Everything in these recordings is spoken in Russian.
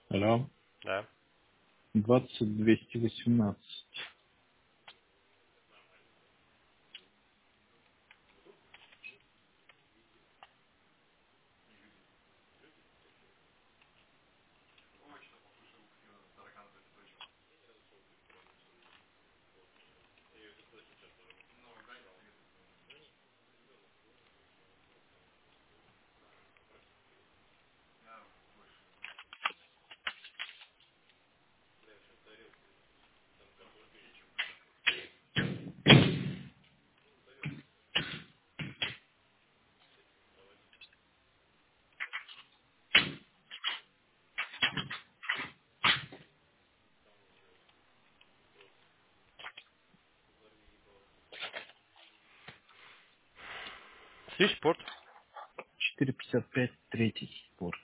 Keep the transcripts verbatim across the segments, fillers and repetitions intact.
Алло. Да. двадцать двести восемнадцать. Свищпорт. четыре пятьдесят пять, третий спорт.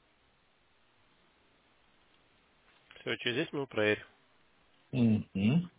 Все, через десять минут проверь. Угу.